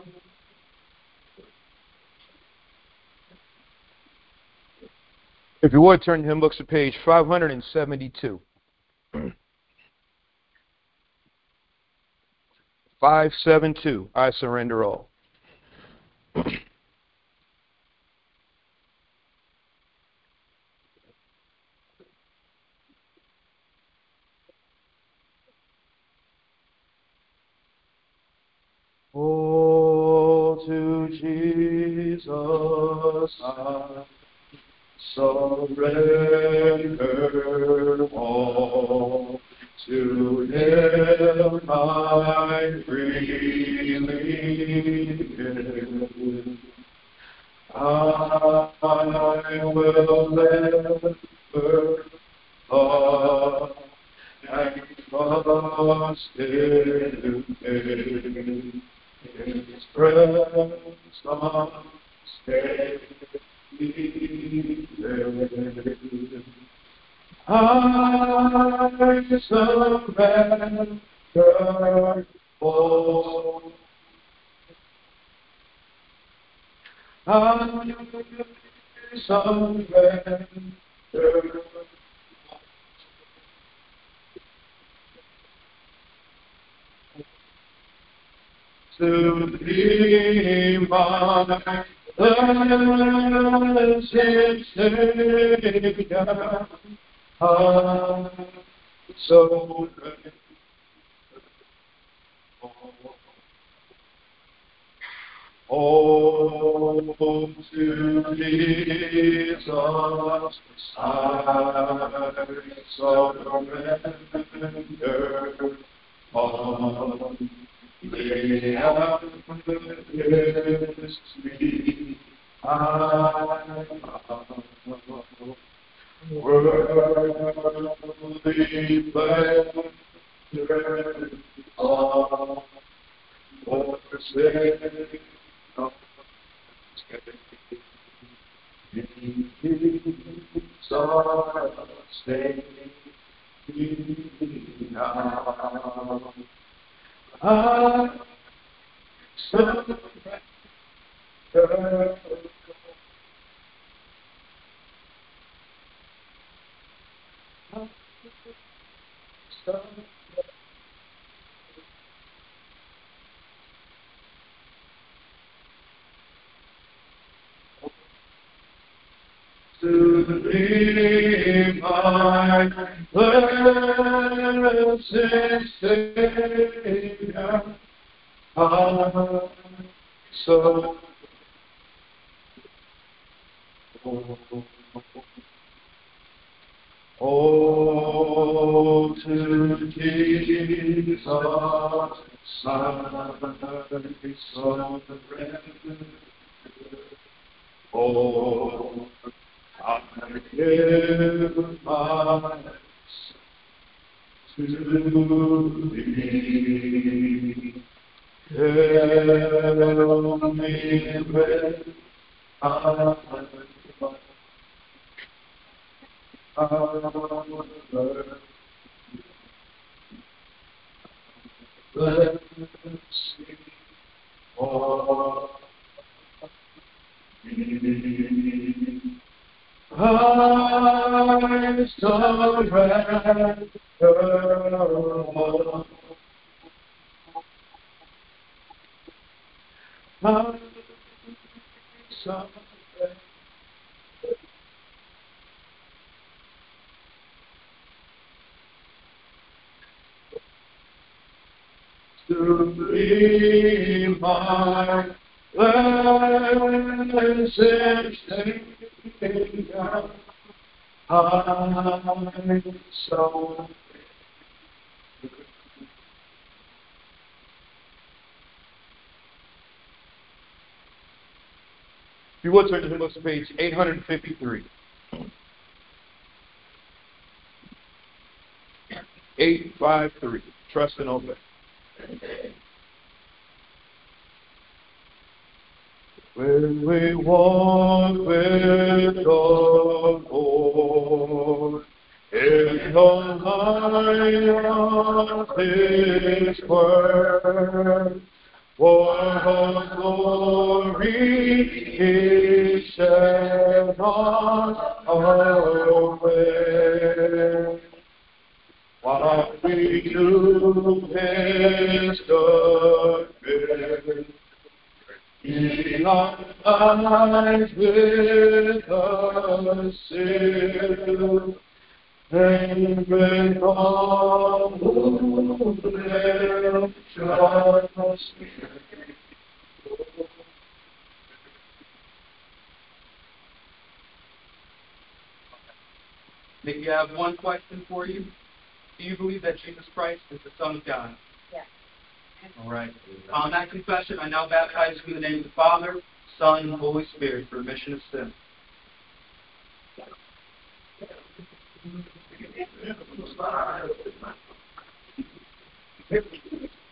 If you would, turn to hymn books to page 572. 572, I surrender all. Oh, to Jesus I surrender all. To Him I freely give. I will never love and trust in Him. His presence stay there. I surrender all. I surrender to Thee, my blessed Savior. I surrender all to Jesus. I surrender all. Lay out against me, I worldly pleasure all forsake. Stay now. I surrender. To Thee, my blessed Savior, I surrender. Oh, to Jesus I surrender. Oh, I give myself to Thee. Help me when blessing for me. I surrender all. I surrender to Thee, my blessed Savior. I surrender. If you would turn to the books of page 853. 853. Trust and obey. When we walk with the Lord in the light of His word, For the glory He shed on our way. While we do His good He abides with us still, and with all who live trust. Maybe I have one question for you. Do you believe that Jesus Christ is the Son of God? Yes. All right. On that confession, I now baptize you in the name of the Father, Son, and Holy Spirit for remission of sin.